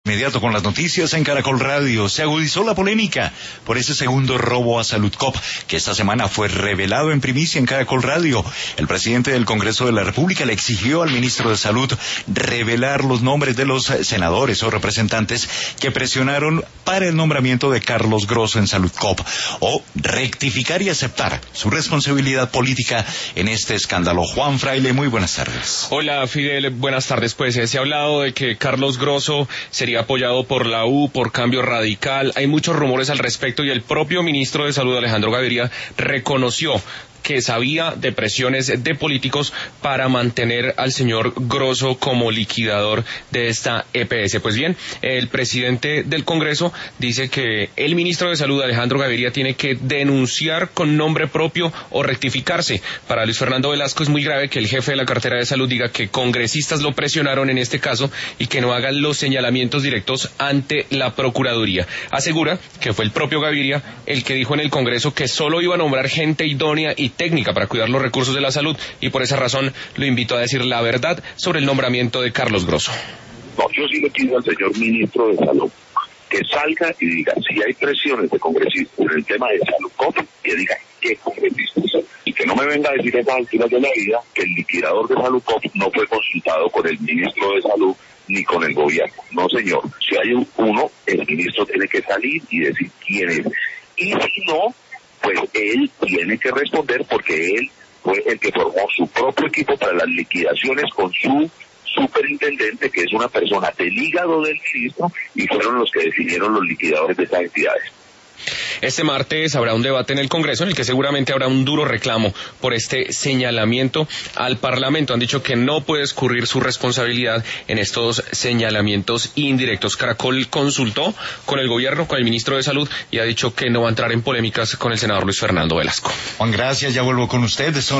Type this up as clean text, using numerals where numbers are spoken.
Inmediato con las noticias en Caracol Radio. Se agudizó la polémica por ese segundo robo a Saludcop, que esta semana fue revelado en primicia en Caracol Radio. El presidente del Congreso de la República le exigió al ministro de Salud revelar los nombres de los senadores o representantes que presionaron para el nombramiento de Carlos Grosso en Saludcop, o rectificar y aceptar su responsabilidad política en este escándalo. Juan Fraile, muy buenas tardes. Hola, Fidel, buenas tardes. Pues se ha hablado de que Carlos Grosso sería apoyado por la U, por Cambio Radical. Hay muchos rumores al respecto y el propio ministro de Salud, Alejandro Gaviria, reconoció que sabía de presiones de políticos para mantener al señor Grosso como liquidador de esta EPS. Pues bien, el presidente del Congreso dice que el ministro de Salud, Alejandro Gaviria, tiene que denunciar con nombre propio o rectificarse. Para Luis Fernando Velasco es muy grave que el jefe de la cartera de Salud diga que congresistas lo presionaron en este caso y que no hagan los señalamientos directos ante la Procuraduría. Asegura que fue el propio Gaviria el que dijo en el Congreso que solo iba a nombrar gente idónea y técnica para cuidar los recursos de la salud, y por esa razón lo invito a decir la verdad sobre el nombramiento de Carlos Grosso. No, yo sí le pido al señor ministro de Salud que salga y diga si hay presiones de congresistas en el tema de Saludcop, que diga qué congresistas, y que no me venga a decir a estas alturas de la vida que el liquidador de Saludcop no fue consultado con el ministro de Salud ni con el gobierno. No, señor, si hay uno, el ministro tiene que salir y decir quién es, y si no, pues él tiene que responder, porque él fue el que formó su propio equipo para las liquidaciones con su superintendente, que es una persona del hígado del ministro, y fueron los que definieron los liquidadores de estas entidades. Este martes habrá un debate en el Congreso en el que seguramente habrá un duro reclamo por este señalamiento al Parlamento. Han dicho que no puede escurrir su responsabilidad en estos señalamientos indirectos. Caracol consultó con el gobierno, con el ministro de Salud, y ha dicho que no va a entrar en polémicas con el senador Luis Fernando Velasco. Juan, gracias, ya vuelvo con usted.